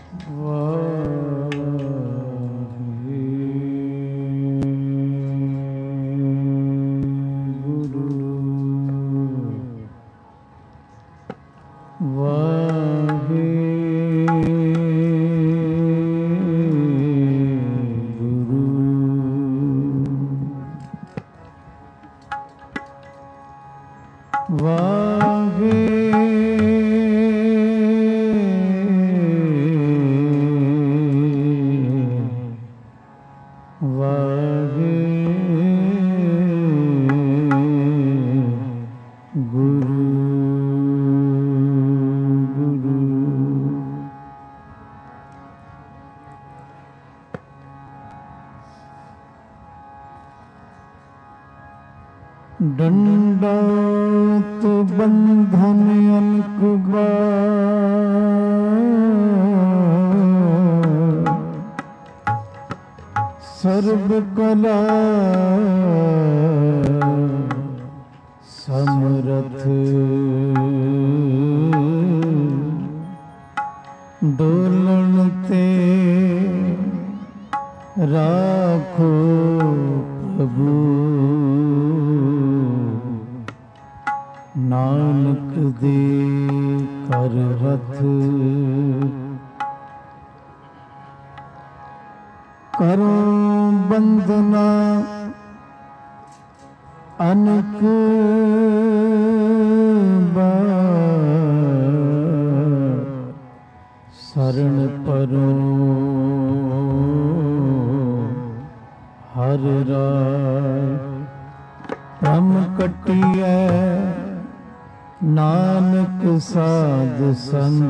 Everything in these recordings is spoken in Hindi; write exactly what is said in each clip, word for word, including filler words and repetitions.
दंडौत बंधन अनकुबा सर्व कला समरथ डोलन ते राखो प्रभु नानक दे कर रथ करो बंदना अनक शरण परो हर राय ब्रह्म कटिया नानक साध संग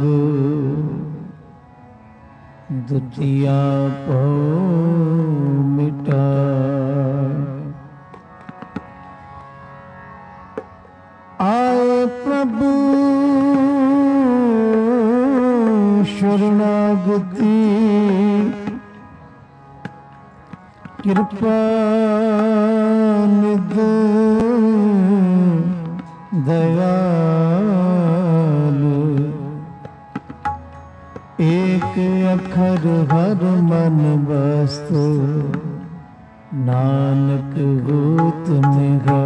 दुतिया पो मिटा आए प्रभु शरणागति कृपा निध दयालु एक अखर हर मन वस्तु नानक होत निगा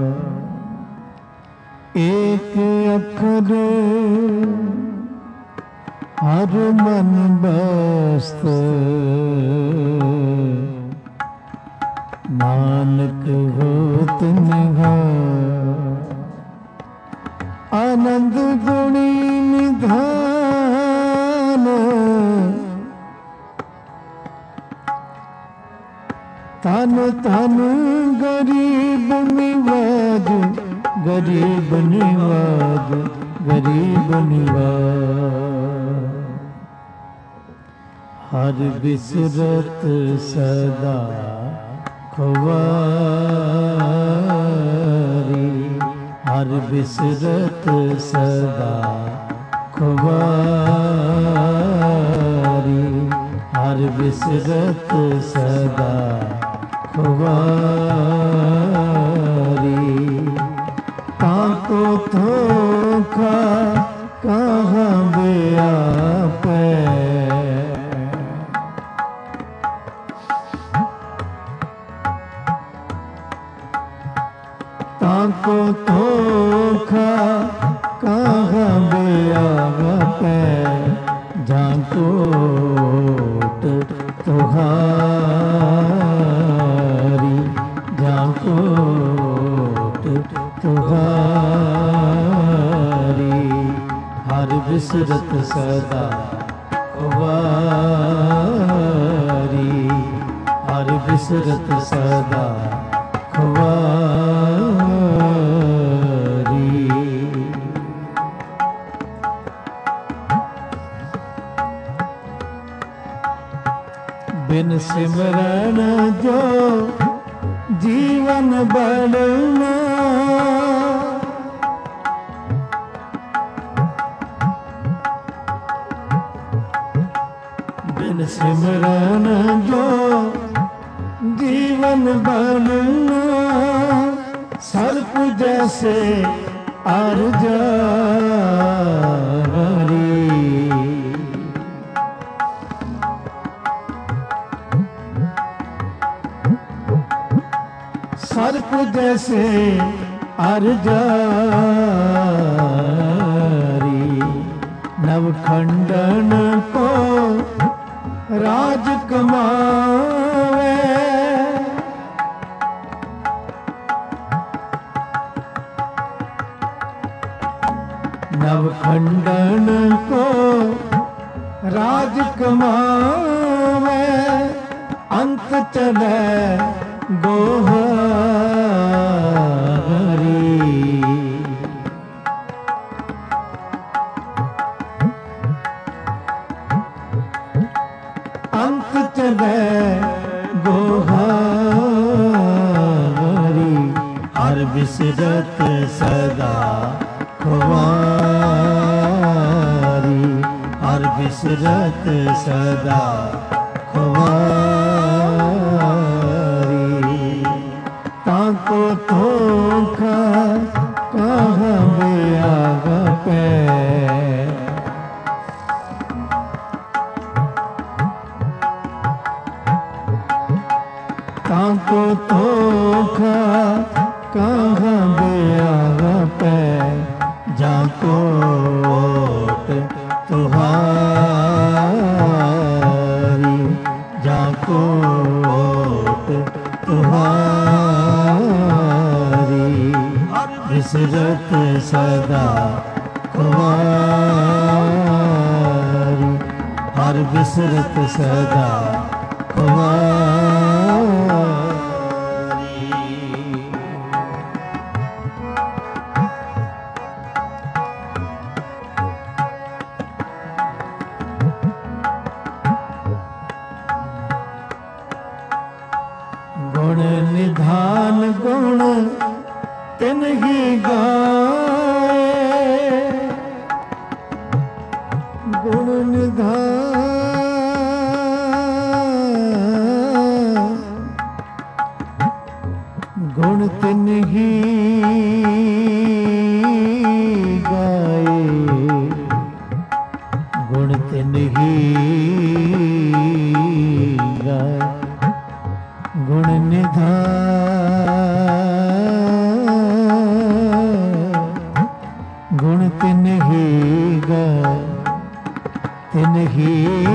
एक अखर हर मन वस्तु नानक होत निगा आनंद गुणी निधान तन तन गरीब निवाज गरीब निवाज गरीब निवाज हर बिसरत सदा खुवारी हर बिसरत सदा खुवारी हर बिसरत सदा खुवारी ताको धोखा कहाँ बेआ पे ताको धोखा कहाँ बेआ पे जाकोट तुहारी जाकोट तुहारी हर बिसरत सदा खुवारी हर बिसरत सदा खुवारी बिन सिमरन जो जीवन बढ़ना बिन सिमरन जो जीवन बढ़ना सर्प जैसे अर्जारी सर्प जैसे अर्जारी नवखंडन को राज कमावे नवखंडन को राज कमावे अंत चले गोहारी अंत चले गोहारी हर बिसरत सदा खुवारी हर बिसरत सदा खुवारी ताको धोखा कहाँ बेआग पे ताको धोखा कहाँ बेआग पे जाको तुहारी जाको तुहारी बिसरत सदा खुवारी हर बिसरत सदा खुवारी गुण निधान गुण तिन ही गाए गुण निधान गुण तिन ही गाए गुण तिन ही गाए गुण निधान गुण तिन ही गाए तिन ही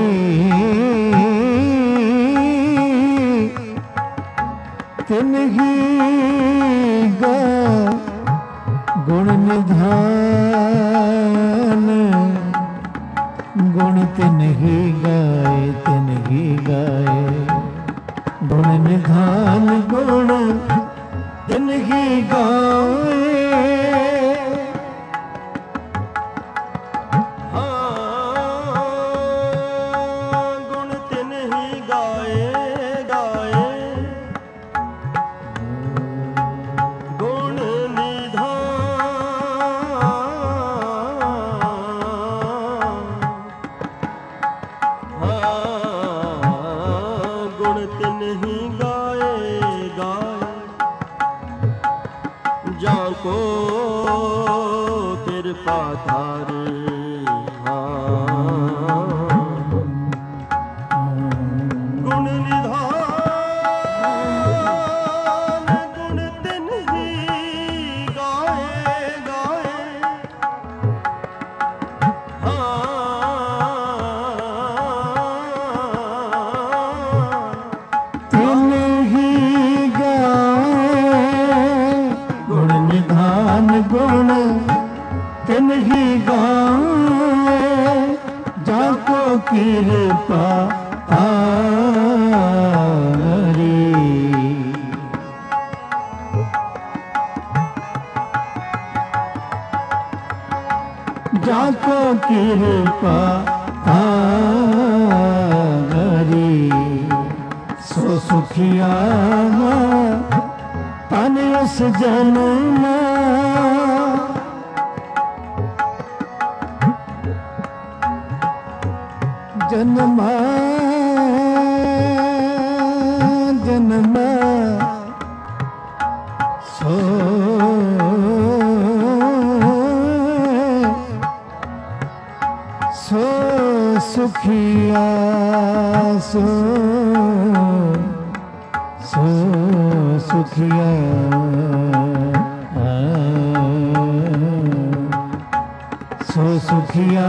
तिन ही गाए गुण निधान गुण तिन ही गाए तिन ही गाए गुण निधान गुण तिन ही गाए गुण तिन ही गाए गाए गुण निधान गुण तिन ही गाए गाए जाको कृपा धारे गुण निधान गुण तिन ही गाए गाए तिन ही गाए गुण निधान गुण तिन ही गाए जाको कृपा तारी जाको कृपा तारी सो सुखिया तन उस जन्म जन्म जन्म सो सो सुखिया सो सो सुखिया सो सुखिया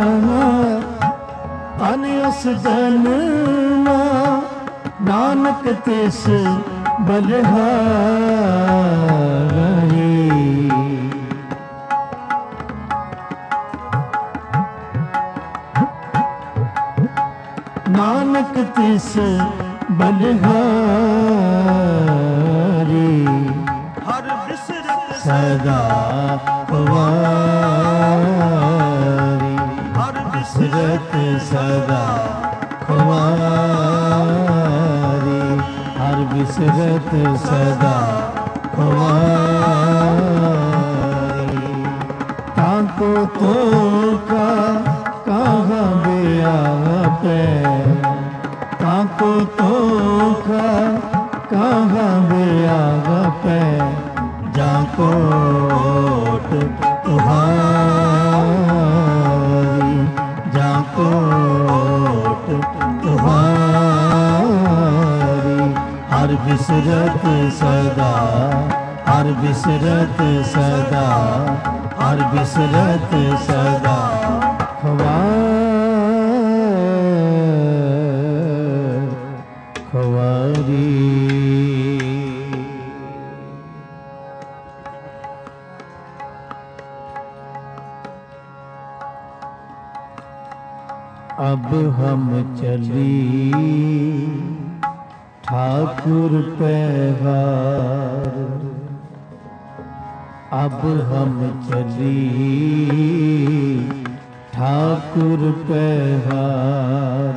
अनयस धन नानक तिस बलिहारी नानक तिस बलिहारी हर बिसरत सदा खुवारी हर बिसरत सदा खुवारी हर बिसरत सदा खुवारी ताको तो का कहाँ व्यापे ताको तो का कहाँ व्यापे जाको तुम्हारी जाको तुम्हारी हर बिसरत सदा हर बिसरत सदा हर बिसरत सदा खवारी अब हम चली ठाकुर पैगार अब हम चली ठाकुर पैगार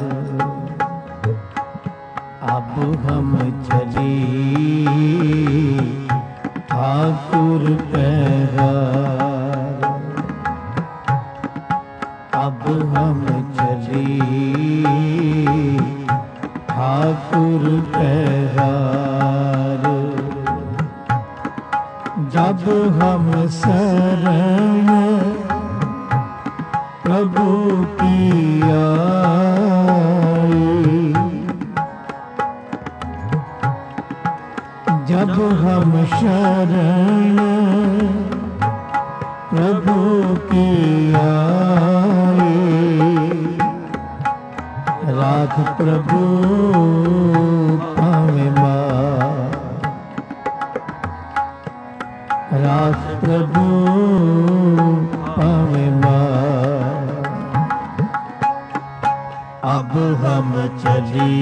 अब हम चली ठाकुर पैगार अब हम चली ठाकुर पैगार जब हम शरण प्रभु की आई जब हम शरण प्रभु की आई राख प्रभु पावे मां राख प्रभु पावे मां अब हम चली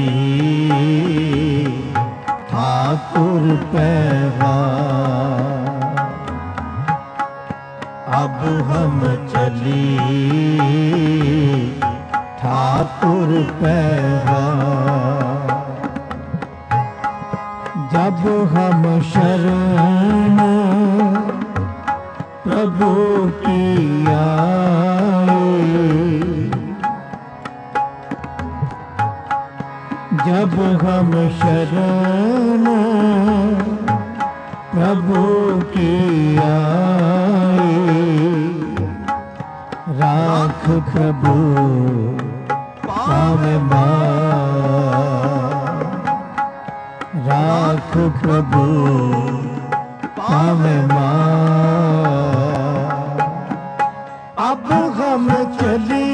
ठाकुर पैगार अब हम चली ठाकुर पैगार जब हम शरण प्रभु की आई जब हम शरण प्रभु की आई राख प्रभु पावे मां राख प्रभु पावे मां अब हम चली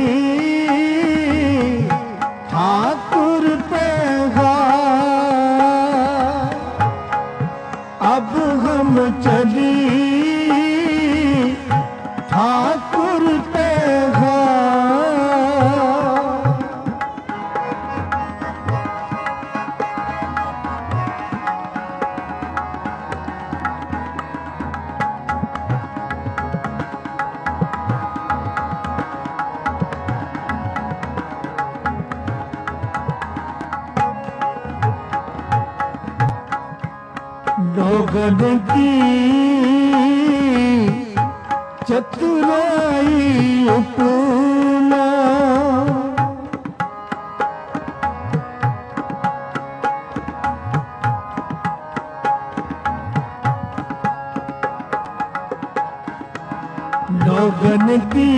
ठाकुर पैगार अब हम चली ठाकुर पैगार लोगन की चतुराई उपमा लोगन की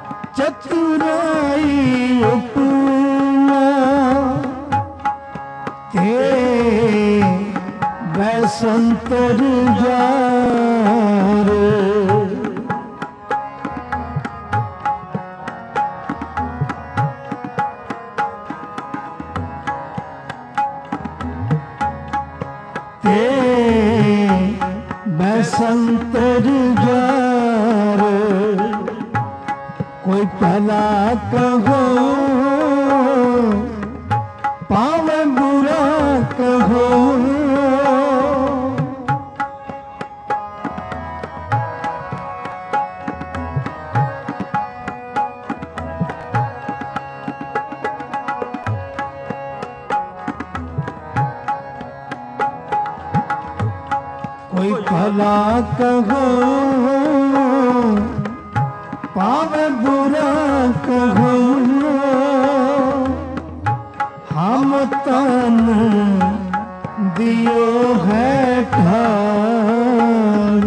चतुराई उपमा संतर जार ते मैं संतर जार कोई भला कहो पावे बुरा कहो कोई भला कहो पावे बुरा कहो हम तन दियो है ठार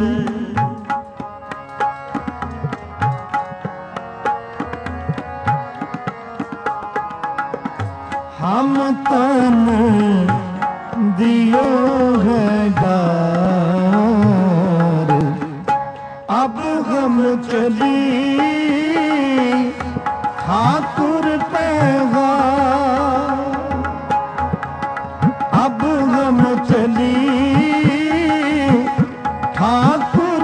हम तन दियो है डार अब हम चली ठाकुर पैगाम अब हम चली ठाकुर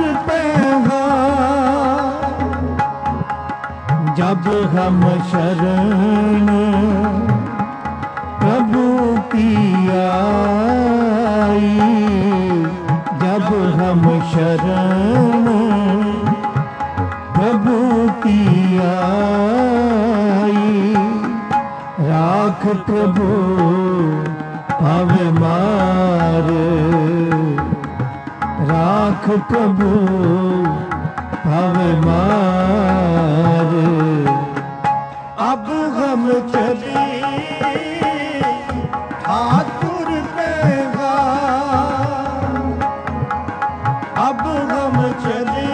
पैगाम जब हम शरण प्रभु की आई जब हम शरण प्रभु की आई राख प्रभु हमें मार राख प्रभु हमें मार अब हम चले ठाकुर पैगाम अब हम चले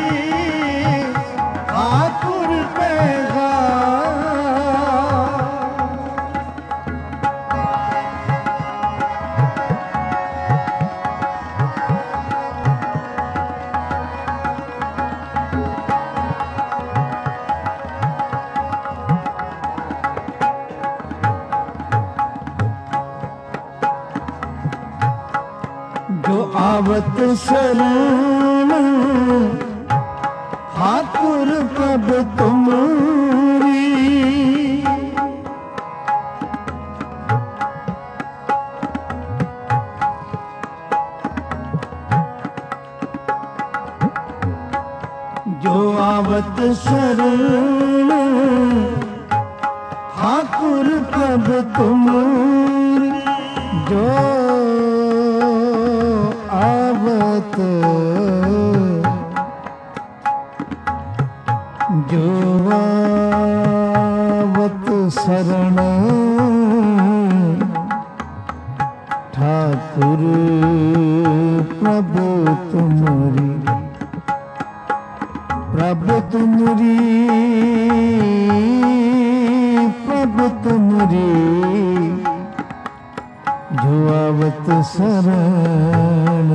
ठाकुर पैगाम जो आवत शरण ठाकुर कब तुमरी जो आवत शरण ठाकुर कब तुमरी जो आवत जो आवत शरण ठाकुर प्रभु तुमरी प्रभु तुमरी प्रभु तुमरी जो आवत शरण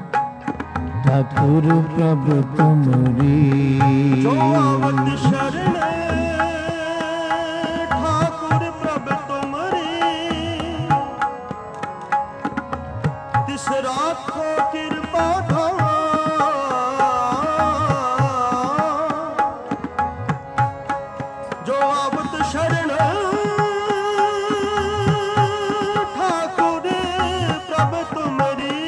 ठाकुर प्रभु तुमरी जो आवत शरण ठाकुर प्रभु तुमरी तिस राखो कृपा जो आवत शरण ठाकुर प्रभु तुमरी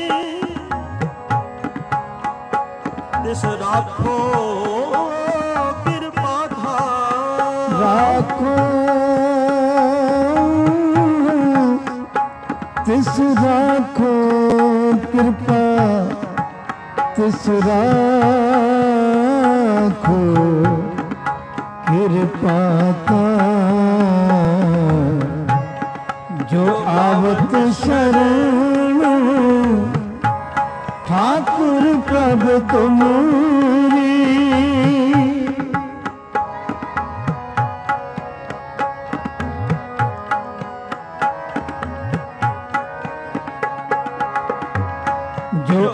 तिस राखो कृपा राखो तिस राखो कृपा तिस राखो कृपा जो आवत शरण ठाकुर प्रभु तुमरी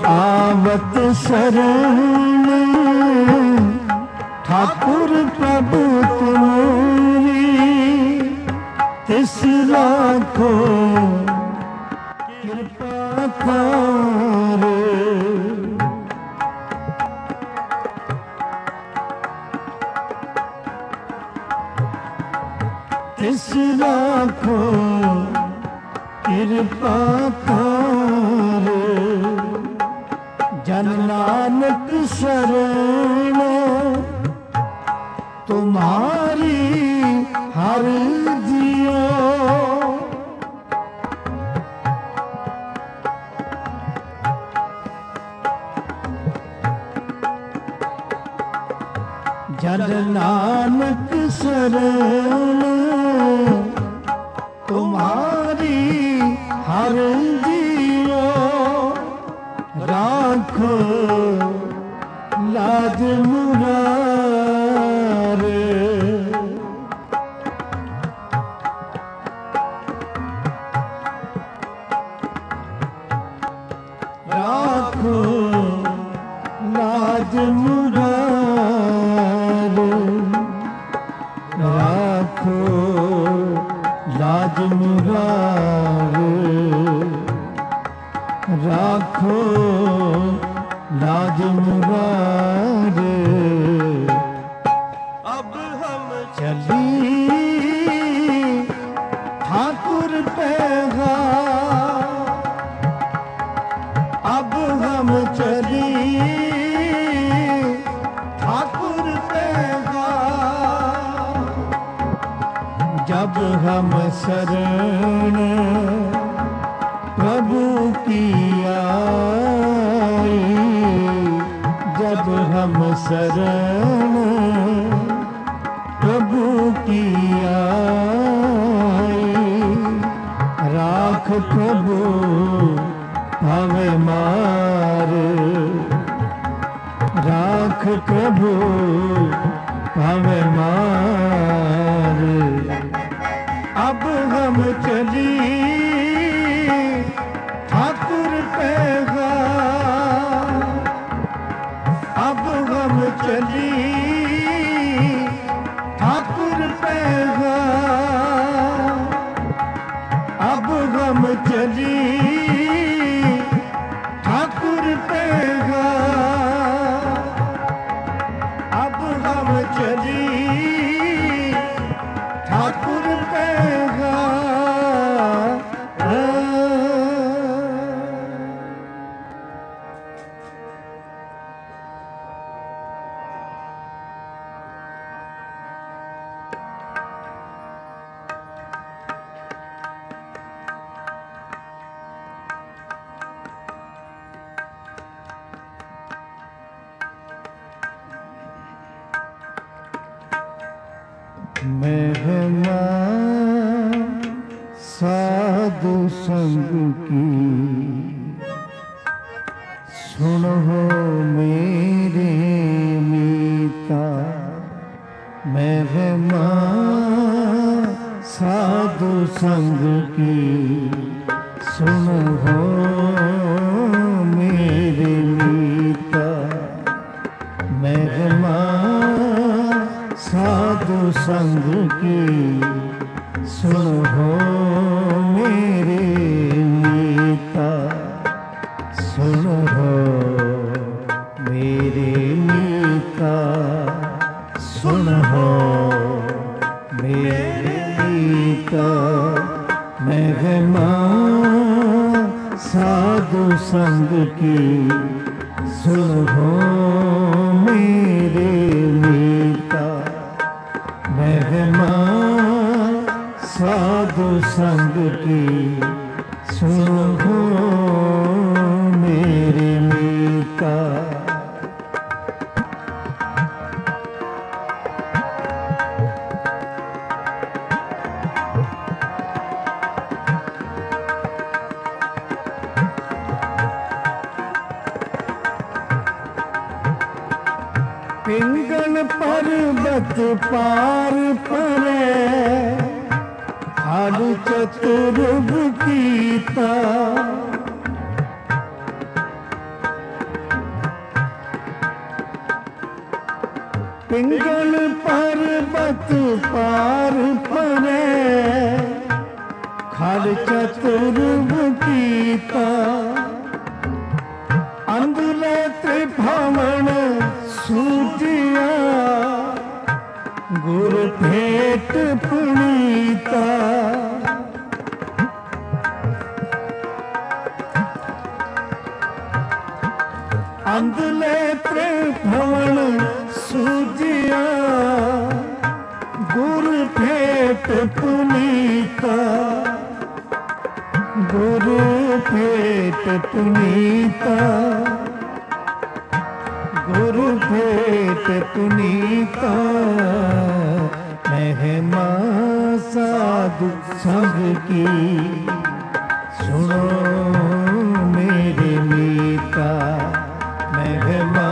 आवत शरण ठाकुर प्रभु तुम्हारी तिस लाखो कृपा थारे। तिस लाखो कृपा थारे। जन नानक शरण तुम्हारी हर जियो। जन नानक शरण तुम्हारी हर जियो। राखो लाज मुरारे। राखो लाज मुरारे। राखो लाज मुरारे। राखो लाज मुरारे। अब हम चली ठाकुर पैगा। अब हम चली ठाकुर पैगा। जब हम शरण प्रभु की आई। जब हम शरण प्रभु की आई। राख प्रभु भवे मारे। राख प्रभु भवे मारे। अब हम चली ठाकुर पैगा। अब हम चली ठाकुर पैगा। अब हम चली ठाकुर पैगा। अब हम चली ठाकुर पैगा। महिमा साधु संग की सुनो मेरे मीता। महिमा साधु संग की सुनो मेरे मीता। महिमा साधु संग की सुनो मेरे मीता। सुनो मेरे मीता। सुनो मेरे मीता। महिमा साधु संग की सुनो मेरे मीता। महिमा साधु संग की सुनो मेरे मीता। पिंगल पर्वत पार परे हर चतुर्भ कीता। पर्वत पार परे खल चतुर्मुखीता अंधले त्रिभुवन सूजिया गुरु भेट पुनीता अंधले त्रिभुवन सूजिया गुरु भेट पुनीता गुरु भेट पुनीता गुरु भेट पुनीता महिमा साधु संग की सुनो मेरे मीता महिमा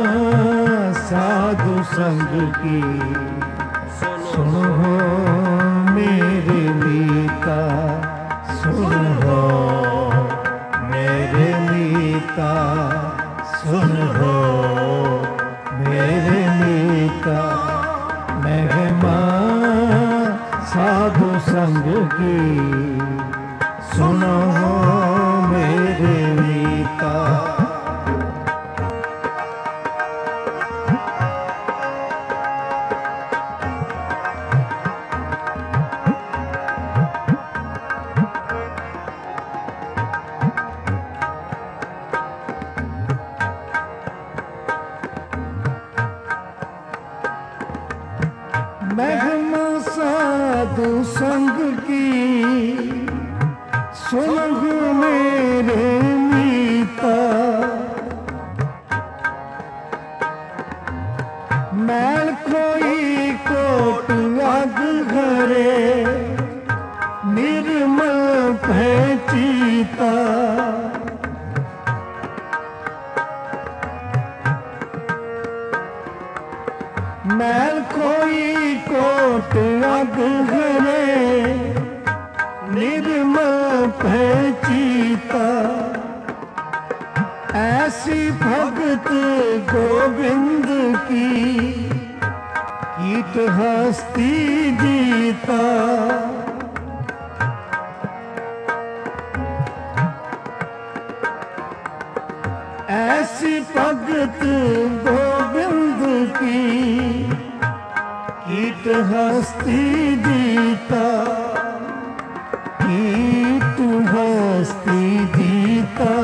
साधु संग की सुनो मेरे मीता सुनो मेरे मीता सुनो मेरे मीता महिमा साधु संग की सुनो मेरे मीता महिमा साधु संग की सुन मेरे मीता मैल कोई कोट अग घरे निर्मल पहचीता मैल कोई कोट अग घरे निर्मल पहचीता ऐसी भगत गोविंद की कीट हस्ती जीता ऐसी भगत गोविंद की कीट हस्ती जीता कीट हस्ती जीता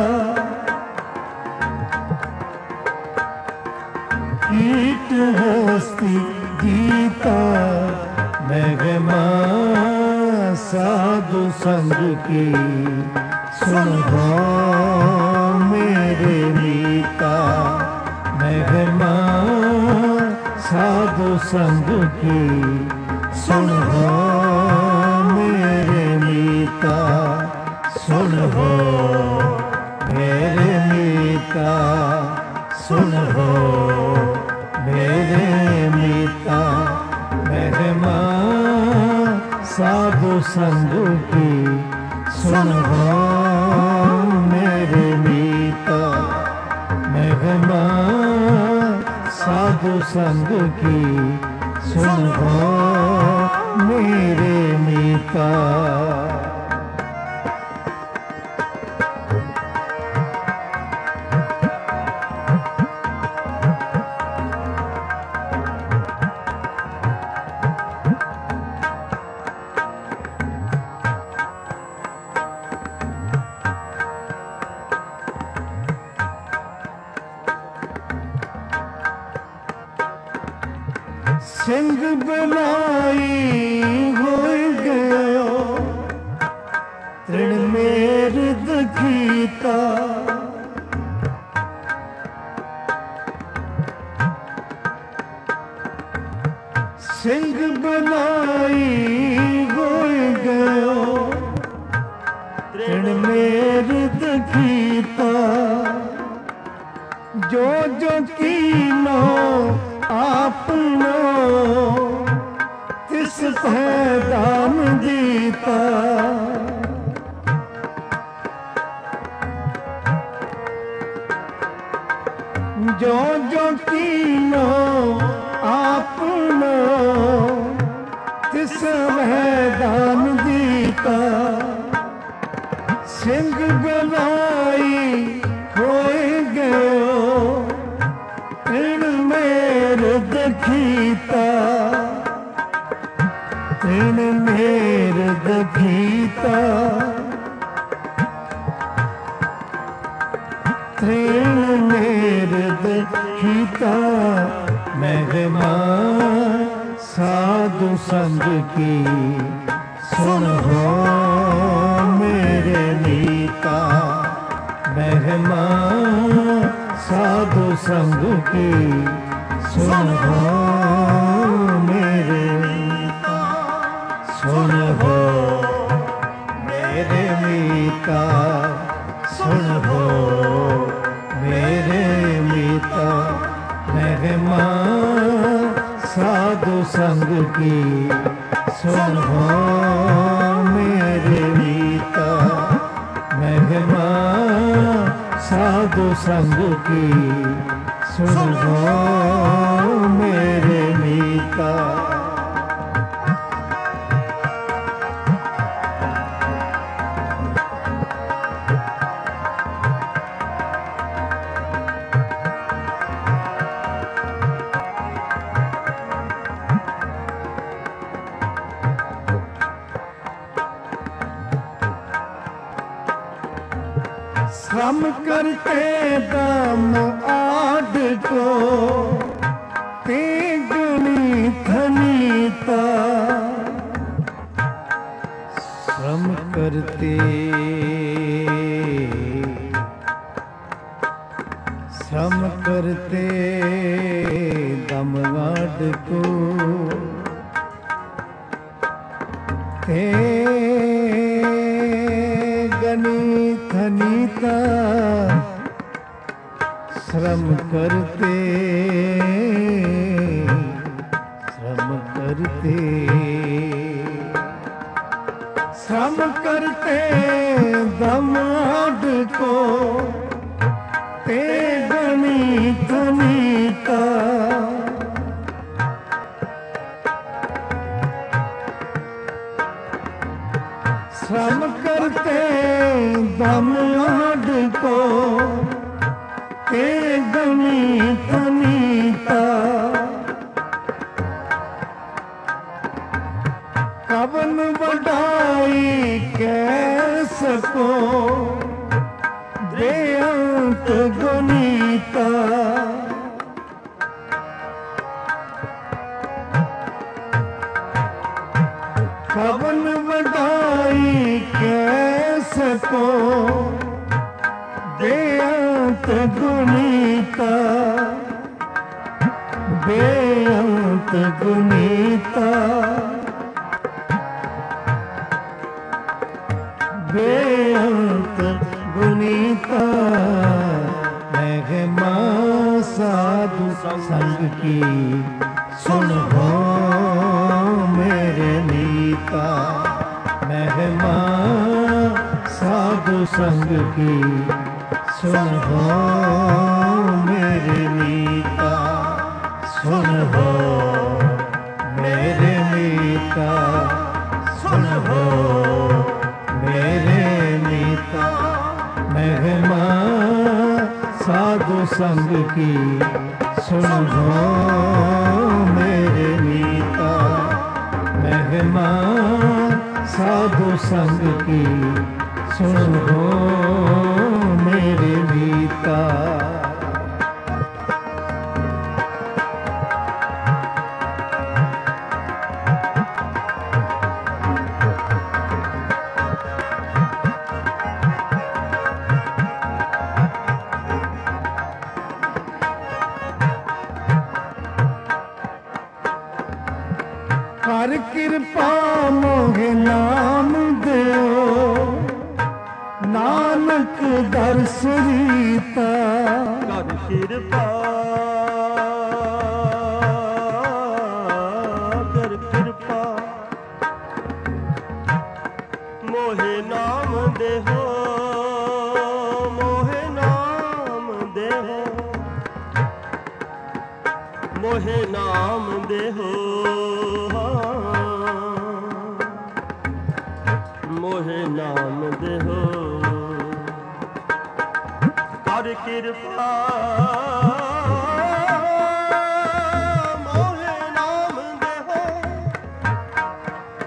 कीट हस्ती जीता महिमा साधु संग की सुनो मेरे मीता महिमा साधु संग की सुनो मेरे मीता सुनो मेरे मीता सुनो मेरे मीता महिमा साधु संग की सुनो मेरे मीता महिमा साधु संग की सुनो मेरे मीता सिंह बनाई हो गयो तृण मेर दखीता सिंह बनाई हो गयो तृण मेर दखीता जो जो कीनो आपनो तिस पैदान दीता जो जो कीनो आपनो तृण मेर दधीता तृण मेर दधीता महिमा साधु संग की सुन हो मेरे मीता महिमा साधु संग की सुन हो मेरे मीता सुन हो मेरे मीता सुन हो मेरे मीता महिमा साधु संग की सुन हो मेरे मीता महिमा साधु संग की सुन हो मेरे मीता श्रम करते दम आड को ते गुनी धनीता श्रम करते श्रम करते दम आड को ते गनी धनीता श्रम करते श्रम करते श्रम करते दमाद को ते गनी धनीता श्रम करते दमाद को ते गनी धनीता कवन बढ़ाई कह सको बेअंत गुनीता कवन बढ़ाई कह सको बेअंत गुनीता बेअंत गुनीता बेअंत गुनीता महिमा साधु संग की सुन हो मेरे मीता महिमा साधु संग की सुन हो मेरे मीता सुन हो मेरे मीता सुन हो मेरे मीता महिमा साधु संग की सुन हो मेरे मीता महिमा साधु संग की सुन हो मेरे मीता कर कृपा मोहे नाम दो नानक दर्श रीता कर कृपा कर कृपा मोहे नाम देहो मोहे नाम देहो मोहे नाम देहो मोहे नाम देहो कर कृपा मोहे नाम देहो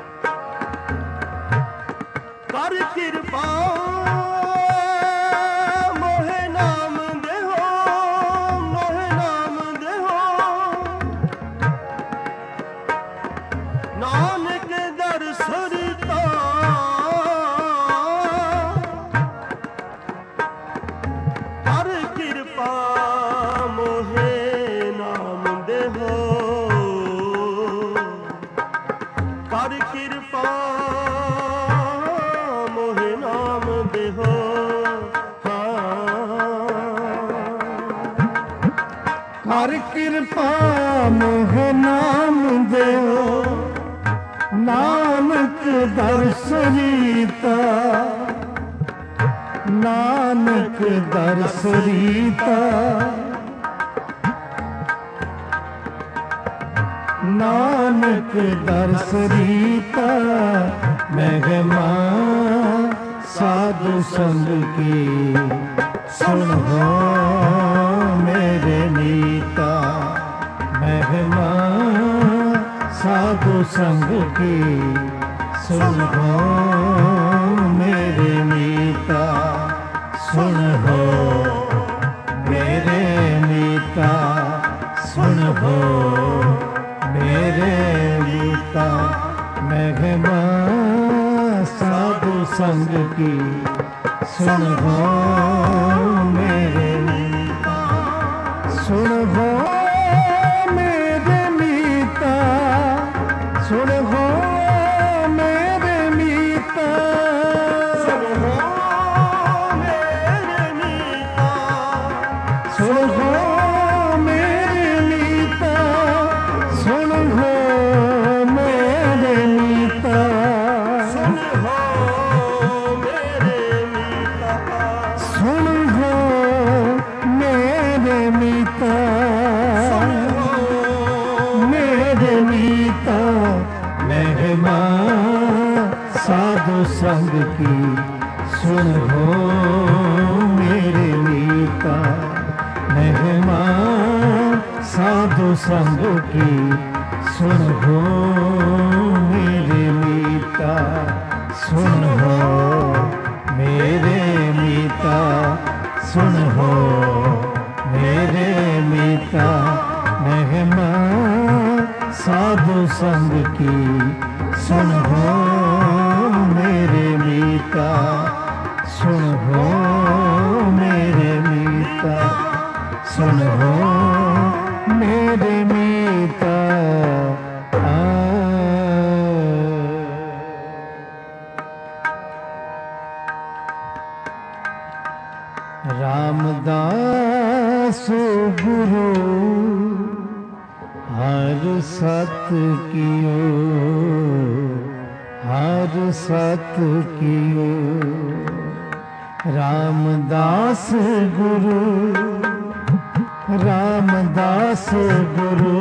हर कृपा मोहे नाम देहो। हर कृपा मोहे नाम देहो, नानक दर्श रीता, नानक दर्श रीता, नानक दर्श रीता, महिमा साधु संग की सुनो मेरे मीता। महिमा साधु संग की सुनो मेरे मीता। सुनो मेरे मीता, सुनो मेरे मीता। महिमा साधु संग की सुनो मेरे मीता। सुनो मेरे मीता, सुनो मेरे मीता, सुनो मेरे मीता, सुनो मेरे मीता, सुनो मेरे मीता, सुनो मेरे मीता, सुनो मेरे मीता, मेरे मीता। महिमा साधु संग की सुनो मेरे मीता। महिमा साधु संग की सुनो मेरे मीता। सुनो मेरे मीता, सुनो मेरे मीता। महिमा साधु संग की सुनो मेरे मीता। सुनो मेरे मीता, सुनो मेरे मीता। आ रामदास गुरु हर सत कियो, हर सत कियो। रामदास गुरु, रामदास गुरु,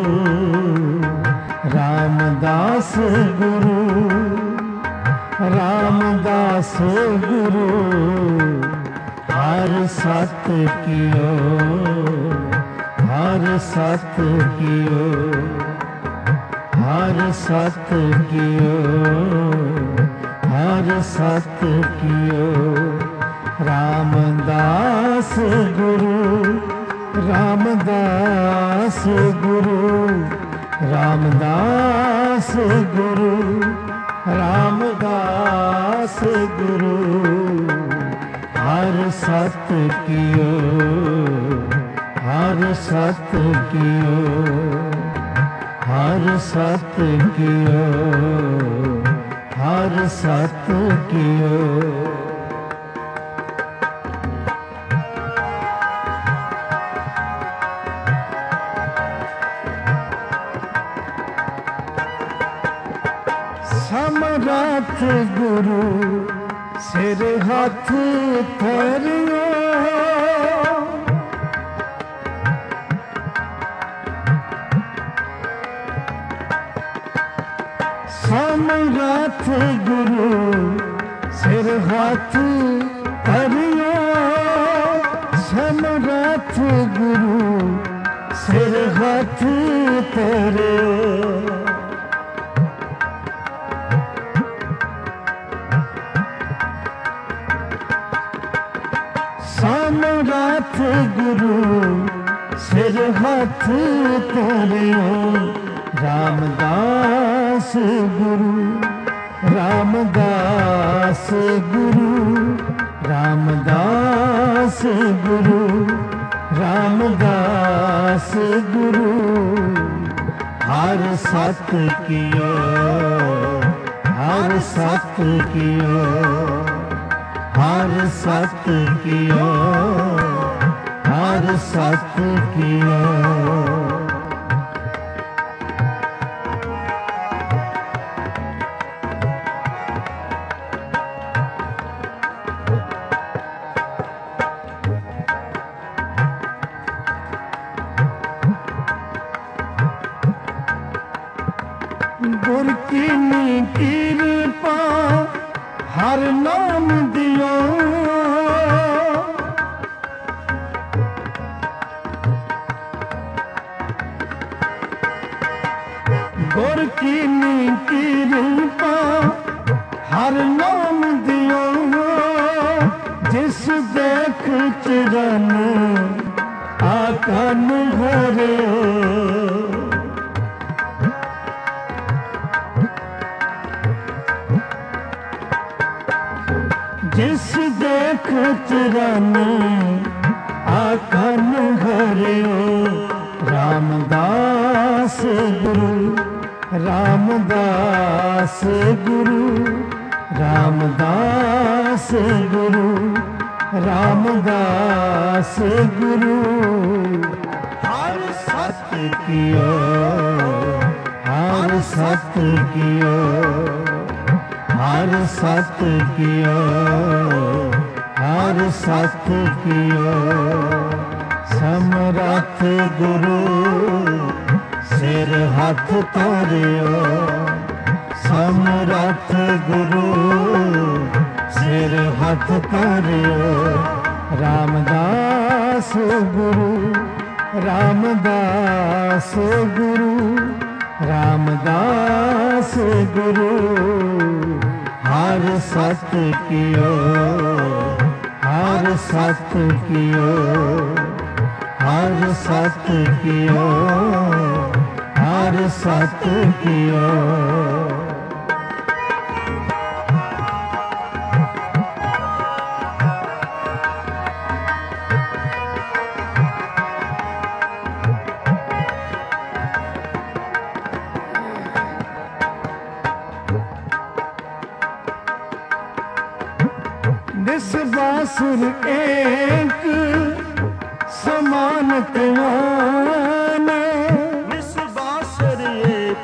रामदास गुरु, रामदास गुरु हर सत कियो, हर सत कियो, हर सत कियो, हर सत कियो। रामदास गुरु, रामदास गुरु, रामदास गुरु, रामदास गुरु हर सत कियो, हर सत कियो, हर सत कियो, हर सत कियो। समरथ गुरु सिर हाथ धरियो, समरथ गुरु सिर हाथ धरियो, समरथ गुरु सिर हाथ धरियो। समरथ गुरु सिर हाथ धरियो। रामदास गुरु, रामदास गुरु, रामदास गुरु, रामदास गुरु हर सत कियो, सत कियो, हर सत कियो, हर सत कियो। गुर की कृपा हर नाम दियो, गुर की कृपा हर नाम दियो, जिस देख चरण आकन भरे। जिस देख चरण आकन हरियो, रामदास गुरु, रामदास गुरु, रामदास गुरु, रामदास गुरु। हर सत कियो, हर सत कियो, हर सत कियो, हर सत कियो। समरथ गुरु सिर हाथ धरियो, समरथ गुरु सिर हाथ धरियो। रामदास गुरु, रामदास गुरु, रामदास गुरु। हर सत कियो, हर सत कियो, हर सत कियो, हर सत कियो। निस बासुर एक समान कमान, निस बासुर एक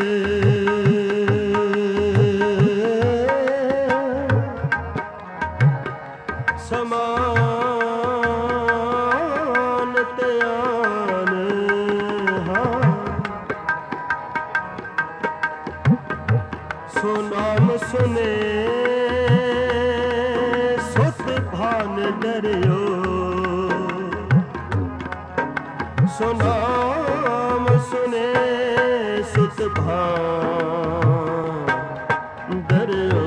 समान त्यान। हाँ सो नाम सुने भान डरियो, सो नाम सुने सुत भान डरियो।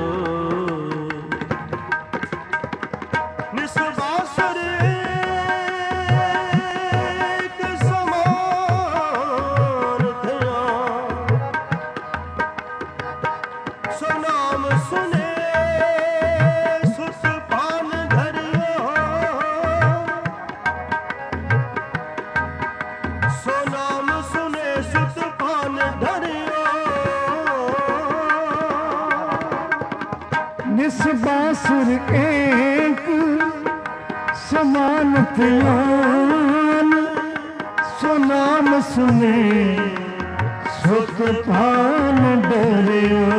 निस बासुर एक समान ध्यान, सो नाम सुने निस बासुर एक समान त्यान, सो नाम सुने सुत भान डरियो।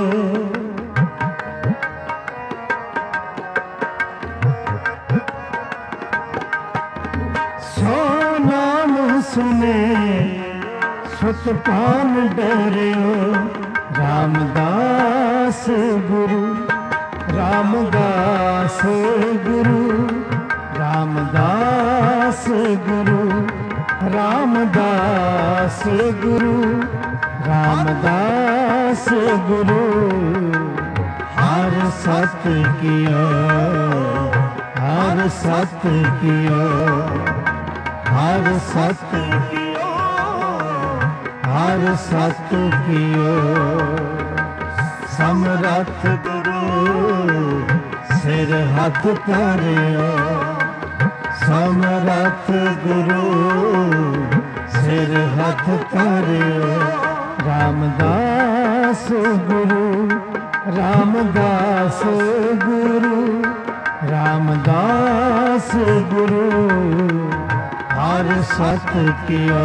सो नाम सुने सुत भान डरियो। रामदास गुरु, रामदास गुरु, रामदास गुरु, रामदास गुरु, रामदास गुरु। हर सत कियो, हर सत कियो, हर सत कियो, हर सत कियो। समरथ गुरु सिर हाथ धरियो, समरथ गुरु सिर हाथ धरियो। रामदास गुरु, रामदास गुरु रामदास गुरु हर सत कियो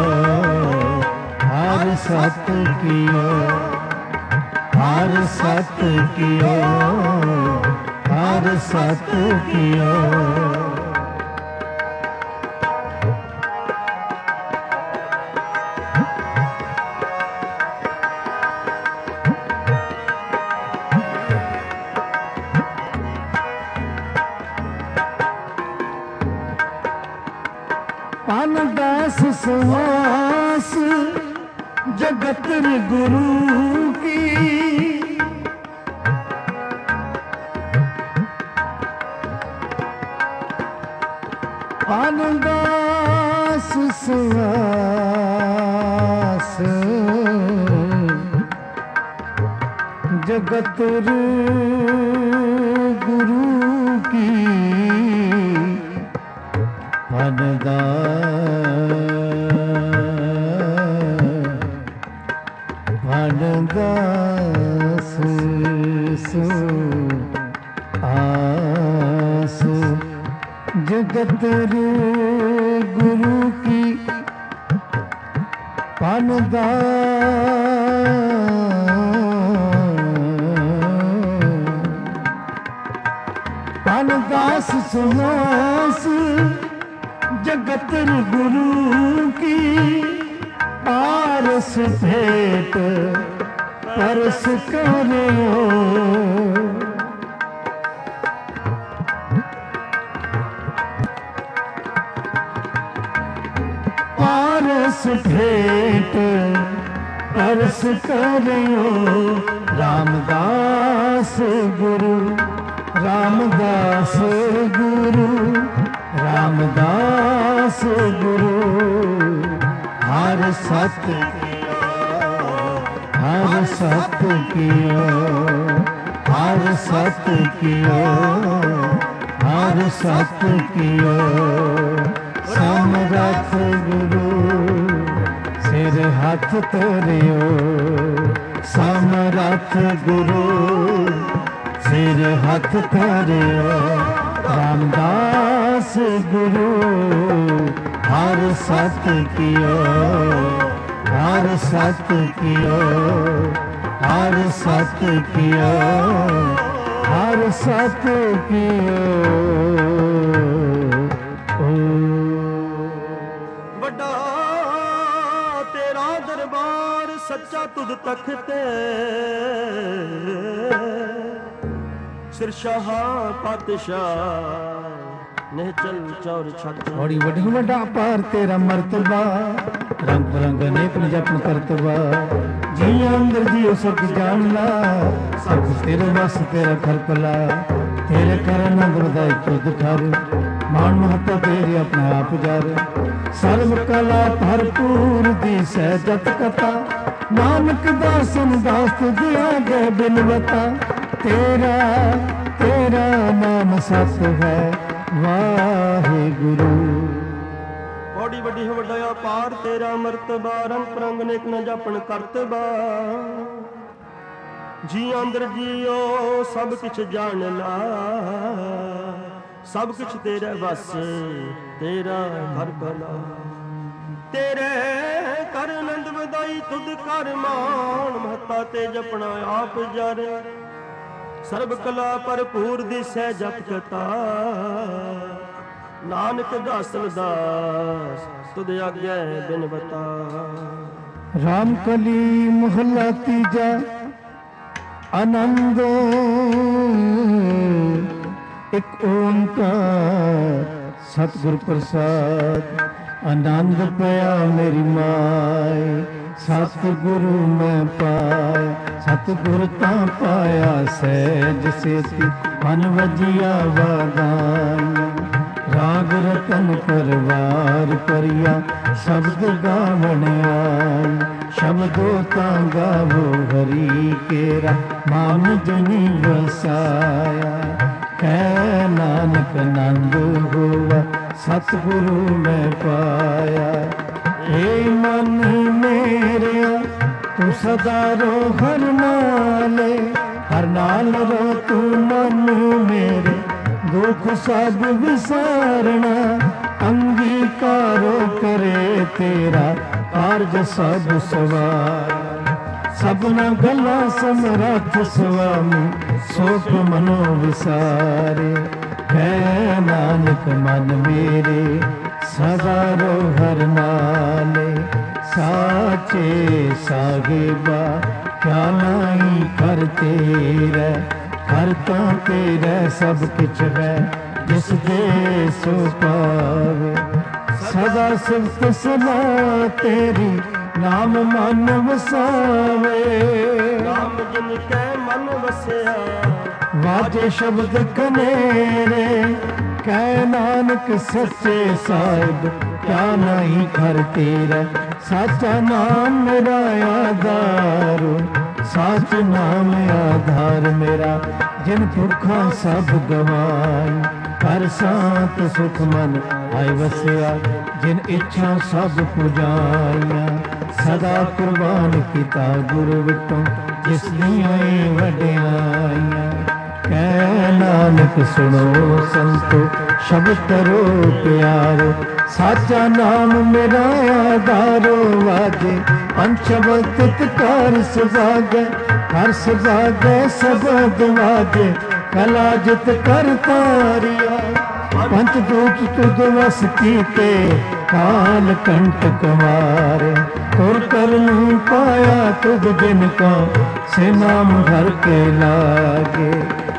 हर सत कियो हर सत कियो हर सत कियो। पानदास सुवास जगत गुरु की पानदास सुवास जगत गुरु की भनदास सु आस जगत गुरु की पानदास सुनास जगत गुरु की पारस भेंट परस करो पारस भेंट परस करो रामदास गुरु रामदास गुरु रामदास गुरु हर सत हर सत कियो हर सत कियो हर सत कियो। समरथ गुरु सिर हाथ तोरियो समरथ गुरु सिर हाथ तोरियो रामदास गुरु हर सत कियो हर सत कियो हर सत कियो हर सत कियो। ਵੱਡਾ ਤੇਰਾ ਦਰਬਾਰ ਸੱਚਾ ਤੁਧ ਤਖਤੇ ਸਿਰਸ਼ਾਹ ਪਾਤਸ਼ਾਹ ਨਿਹਚਲ ਚੌਰ ਛੱਤ ਬੜੀ ਵੱਡੀ ਵੱਡਾ ਪਾਰ ਤੇਰਾ ਮਰਤਬਾ ਰੰਗ ਬਰੰਗ ਅਨੇਕ ਨਿਜਪਨ ਕਰਤਬਾ ਜੀ ਅੰਦਰ ਜੀ ਸਭ ਜਾਣਨਾ ਸਭ ਤੇਰੇ ਵਸ ਤੇਰਾ ਖਰਪਲਾ ਤੇਰੇ ਕਰ ਆਨੰਦ ਵਧਾਈ ਤੁਧ ਠਰ ਮਾਨ ਮਹਤਾ ਤੇਰੀ ਆਪਣੇ ਆਪ ਜਰ ਸਰਬ ਕਲਾ ਭਰਪੂਰ ਦੀ ਸਹਿਜਤ ਕਥਾ ਨਾਨਕ ਦਾਸਨ ਦਾਸ ਤੁਧ ਆਗੇ ਬਿਨਵਤਾ ਤੇਰਾ ਤੇਰਾ ਨਾਮ ਸਤ ਹੈ ਵਾਹਿਗੁਰੂ। ਬੜੀ ਵੱਡੀ ਵੱਡਾ ਪਾਰ ਤੇਰਾ ਮਰਤਬਾ ਰੰਗ ਪ੍ਰੰਗ ਨੇਕ ਨ ਜਾਪਣ ਕਰਤਬਾ ਜੀ ਅੰਦਰ ਜੀਓ ਸਭ ਕੁਛ ਜਾਣ ਲਾ ਸਭ ਕੁਛ ਤੇਰੇ ਵਸ ਤੇਰਾ ਘਰ ਭਲਾ ਤੇਰੇ ਕਰ ਆਨੰਦ ਵਧਾਈ ਤੁਧ ਕਰ ਮਾਨ ਮਹਤਾ ਤੇ ਜਪਣਾ ਆਪ ਜਰ ਸਰਬ ਕਲਾ ਭਰਪੂਰ ਦਿਸੈ ਜਪ ਕਥਾ ਨਾਨਕ ਦਾਸਨ ਦਾਸ ਤੁਧ ਆਗਿਆ ਬਿਨ ਬਤਾ। ਰਾਮ ਕਲੀ ਮਹਲਾ ਤੀਜਾ ਆਨੰਦ ਇੱਕ ਓੰਕਾਰ ਸਤਿਗੁਰ ਪ੍ਰਸਾਦ ਆਨੰਦ ਪਿਆ ਮੇਰੀ ਮਾਏ ਸਤਿਗੁਰੂ ਮੈਂ ਪਾਇਆ ਸਤਿਗੁਰ ਤਾਂ ਪਾਇਆ ਸਹਿਜ ਸੇਤੀ ਮਨ ਵਜਿਆ ਵਾਦਾਈਆਂ ਰਾਗ ਰਤਨ ਪਰਵਾਰ ਪਰਿਆ ਸ਼ਬਦ ਗਾਵਣ ਆਈ ਸ਼ਬਦੋ ਤਾਂ ਗਾਵੋ ਹਰੀ ਕੇਰਾ ਮਨ ਜਨੀ ਵਸਾਇਆ ਕਹਿ ਨਾਨਕ ਆਨੰਦ ਹੋਵਾ ਸਤਿਗੁਰੂ ਮੈਂ ਪਾਇਆ। ਏ ਮਨ ਮੇਰਿਆ ਤੂੰ ਸਦਾ ਰੋ ਹਰ ਨਾਲੇ ਹਰ ਨਾਲ ਰੋ ਤੂੰ ਮਨ ਮੇਰੇ ਦੁੱਖ ਸਭ ਵਿਸਾਰਣਾ ਅੰਗੀਕਾਰੋ ਕਰੇ ਤੇਰਾ ਕਾਰਜ ਸਭ ਸਵਾਰ ਸਭਨਾ ਗੱਲਾਂ ਸਮਰੱਥ ਸੁਆਮੀ ਸੋਖ ਮਨੋ ਵਿਸਾਰੇ ਹੈ ਨਾਨਕ ਮਨ ਮੇਰੇ ਸਦਾ ਰੋ ਹਰ ਨਾਲੇ ਸਾਚੇ ਸਾਹਿਬਾ ਕਿਆ ਨਾਹੀ ਕਰ ਤੇਰਾ ਹਰ ਤਾਂ ਤੇਰਾ ਸਭ ਕਿਛ ਹੈ ਜਿਸ ਦੇ ਸੋ ਪਾਵੇ ਸਦਾ ਸਿਫਤ ਸਲਾਹ ਤੇਰੀ ਨਾਮ ਮਨ ਵਸਾਵੇ ਨਾਮ ਜਿਨ ਕੈ ਮਨ ਵਸਿਆ ਵਾਜੇ ਸ਼ਬਦ ਕਨੇਰੇ ਕਹਿ ਨਾਨਕ ਸੱਚੇ ਸਾਹਿਬ ਕਿਆ ਨਹੀਂ ਕਰ ਤੇਰਾ ਸਾਚਾ ਨਾਮ ਮੇਰਾ ਆਧਾਰ ਸਾਚ ਨਾਮ ਆਧਾਰ ਮੇਰਾ ਜਿਨ ਪੁਰਖਾਂ ਸਭ ਗਵਾਈ ਹਰ ਸਾਤ ਸੁਖ ਮਨ ਆਇ ਵਸਿਆ ਜਿਨ ਇੱਛਾ ਸਭ ਪੁਜਾਈਆਂ ਸਦਾ ਕੁਰਬਾਨ ਕੀਤਾ ਗੁਰੂ ਵਿਟੋਂ ਜਿਸ ਦੀਆਂ ਵਡਿਆਈਆਂ ਕਹਿ ਨਾਨਕ ਸੁਣੋ ਸੰਤੋ ਸ਼ਬਦ ਕਰੋ ਪਿਆਰੋ ਸਾਚਾ ਨਾਮ ਮੇਰਾ ਆਧਾਰੋ ਵਾਜੇ ਪੰਚਬਦ ਤਿਤਕਾਰ ਸੁਭਾਗੈ ਹਰ ਸੁਭਾਗੈ ਸਬਦ ਵਾਜੇ ਕਲਾ ਜਿਤ ਕਰ ਤਾਰਿਆ ਪੰਚ ਦੂਤ ਤੁਧ ਵਸ ਕੀਤੇ ਕਾਲ ਕੰਟਕ ਮਾਰੇ ਤੁਰ ਕਰਨ ਪਾਇਆ ਤੁਧ ਬਿਨ ਕੋ ਸੇ ਨਾਮ ਘਰ ਕੇ ਲਾਗੇ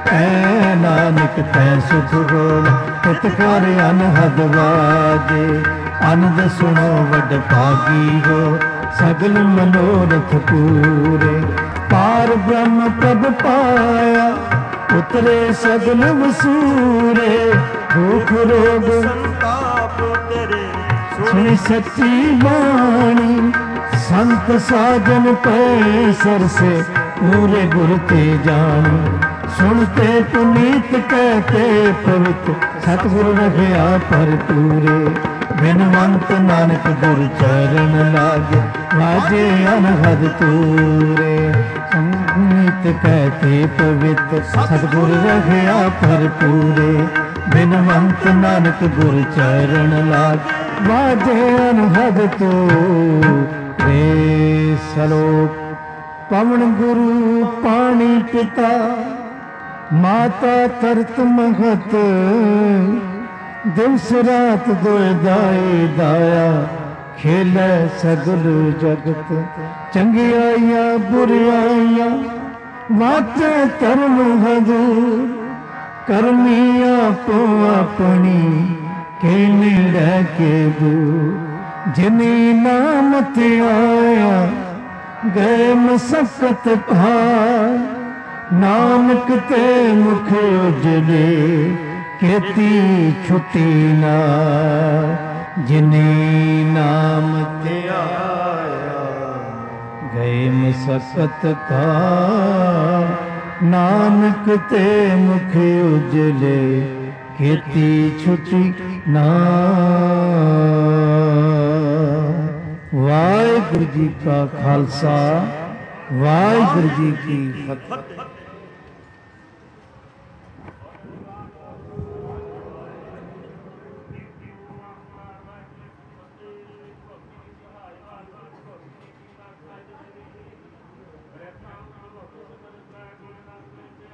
ਐ ਨਾਨਕ ਤੈ ਸੁਖ ਹੋਵ ਤਿਤ ਕਰ ਅਨਹਦ ਵਾਜੇ ਅਨੰਦ ਸੁਣੋ ਵਡ ਭਾਗੀ ਹੋ ਸਗਲ ਮਨੋਰਥ ਪੂਰੇ ਪਾਰ ਬ੍ਰਹਮ ਪ੍ਰਭ ਪਾਇਆ ਉਤਰੇ ਸਗਲ ਵਸੂਰੇ ਦੁਖ ਰੋਗ ਸੰਤਾਪ ਤੇਰੇ ਸੁਣੀ ਸੱਚੀ ਬਾਣੀ ਸੰਤ ਸਾਜਨ ਪੈ ਸਰਸੇ ਪੂਰੇ ਗੁਰ ਤੇ ਜਾਣੀ ਸੁਣਤੇ ਪੁਨੀਤ ਕਹਤੇ ਪਵਿੱਤ ਸਤਿਗੁਰ ਰਖਿਆ ਪਰ ਪੂਰੇ ਬਿਨਵੰਤ ਨਾਨਕ ਗੁਰ ਚਰਨ ਲਾਗੇ ਵਾਜੇ ਅਨਹਦ ਤੂਰੇ ਸੰਗੀਤ ਕਹਤੇ ਪਵਿੱਤ ਸਤਿਗੁਰ ਰਖਿਆ ਪਰ ਪੂਰੇ ਬਿਨਵੰਤ ਨਾਨਕ ਗੁਰ ਚਰਨ ਲਾਗੇ ਵਾਜੇ ਅਨਹਦ ਤੂਰੇ ਸਲੋਕ ਪਵਨ ਗੁਰੂ ਪਾਣੀ ਪਿਤਾ ਮਾਤਾ ਤਰਤ ਮਹਤ ਦਿਵਸ ਰਾਤ ਦੋਇ ਦਾਏ ਦਾਇਆ ਖੇਲੇ ਸਗਲ ਜਗਤ ਚੰਗਿਆਈਆਂ ਬੁਰਿਆਈਆਂ ਵਾਤੇ ਧਰਮ ਹਦੂਰ ਕਰਮੀ ਆਪੋ ਆਪਣੀ ਕੇ ਨੇੜੇ ਕੇ ਦੂ ਜਿਨੀ ਨਾਮ ਤੇ ਆਇਆ ਗਏ ਮਸਕਤ ਭਾਰ ਨਾਨਕ ਤੇ ਮੁਖ ਉਜਲੇ ਕੀਤੀ ਛੁੱਟੀ ਨਾ ਜਿਨੀ ਨਾਮ ਤੇ ਆਇਆ ਗਏ ਮਸਕਤ ਭਾਰ ਨਾਨਕ ਤੇ ਮੁਖ ਉਜਲੇ ਕੀਤੀ ਛੁੱਟੀ ਨਾ। ਵਾਹਿਗੁਰੂ ਜੀ ਕਾ ਖਾਲਸਾ ਵਾਹਿਗੁਰੂ ਜੀ ਕੀ ਫਤਿਹ।